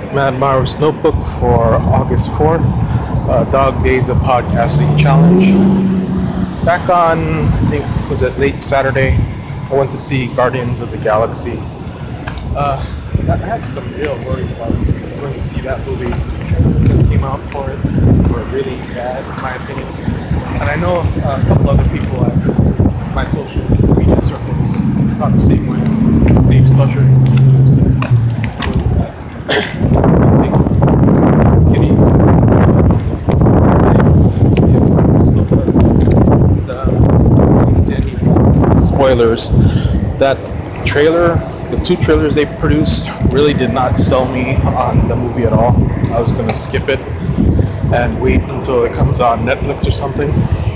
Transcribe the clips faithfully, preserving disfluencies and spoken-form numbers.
Mad Mars Notebook for August fourth, uh, Dog Days of Podcasting Challenge. Back on, I think, was it late Saturday? I went to see Guardians of the Galaxy. Uh, I had some real worries about going to see that movie. Trailers that came out for it were really bad, in my opinion. And I know uh, a couple other people at my social media circles thought the same way. Dave Slusher in particular said it was uh, Kitties. Yeah, still does. The, any spoilers. That trailer, the two trailers they produced, really did not sell me on the movie at all. I was gonna skip it and wait until it comes on Netflix or something.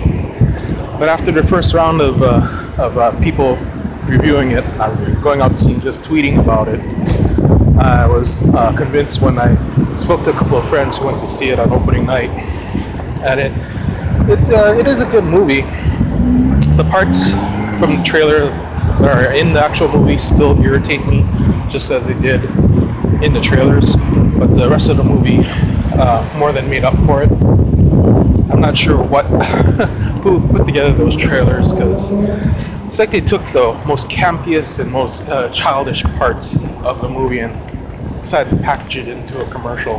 But after the first round of uh, of uh, people reviewing it, not reviewing, going out to see, just tweeting about it, I was uh, convinced when I spoke to a couple of friends who went to see it on opening night, and it it uh, it is a good movie. The parts from the trailer that are in the actual movie still irritate me, just as they did in the trailers. But the rest of the movie uh, more than made up for it. I'm not sure what who put together those trailers because it's like they took the most campiest and most uh, childish parts of the movie and decided to package it into a commercial.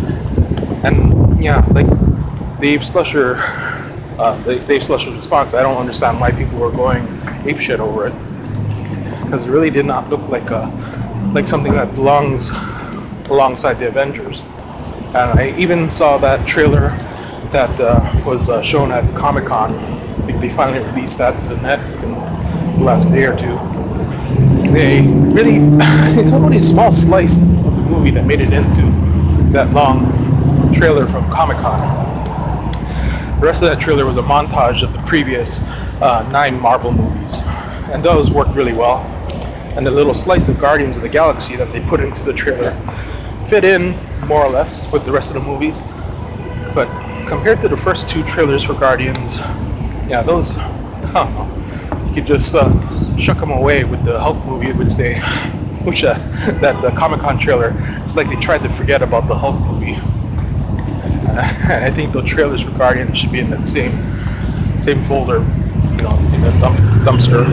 And yeah, like Dave Slusher, uh, Dave Slusher's response, I don't understand why people were going apeshit over it because it really did not look like a like something that belongs alongside the Avengers. And I even saw that trailer that uh, was uh, shown at Comic Con. I think they finally released that to the net within the last day or two. They really, it's only a small slice of the movie that made it into that long trailer from Comic Con. The rest of that trailer was a montage of the previous uh, nine Marvel movies, and those worked really well. And the little slice of Guardians of the Galaxy that they put into the trailer fit in more or less with the rest of the movies. But compared to the first two trailers for Guardians, yeah, those, I don't know, you could just uh, shuck them away with the Hulk movie, which they, which uh, that the Comic Con trailer, it's like they tried to forget about the Hulk movie. And I think the trailers for Guardians should be in that same same folder, you know, in the dump, dumpster.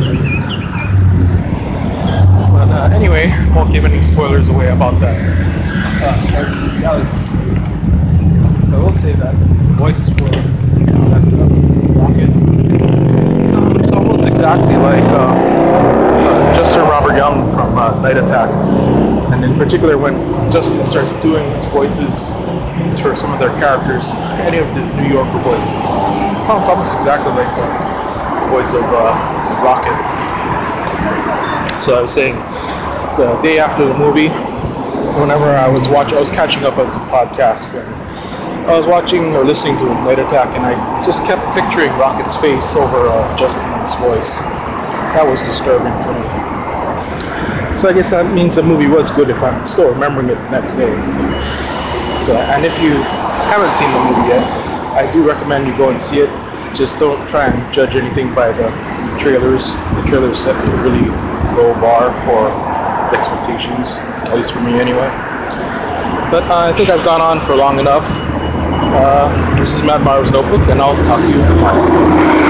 But uh, anyway, won't give any spoilers away about that uh, Guardians of the Galaxy movie. I will say that the voice for that uh, Rocket, it's almost exactly like uh, uh, Justin Robert Young from uh, Night Attack. And in particular, when Justin starts doing his voices for some of their characters, any of his New Yorker voices, it sounds almost exactly like the voice of uh, Rocket. So I was saying, the day after the movie, whenever I was watching, I was catching up on some podcasts, and I was watching or listening to Night Attack, and I just kept picturing Rocket's face over uh, Justin's voice. That was disturbing for me. So I guess that means the movie was good if I'm still remembering it the next day. So, and if you haven't seen the movie yet, I do recommend you go and see it. Just don't try and judge anything by the trailers. The trailers set a really low bar for expectations, at least for me anyway. But uh, I think I've gone on for long enough. Uh, this is Matt Marv's Notebook, and I'll talk to you tomorrow.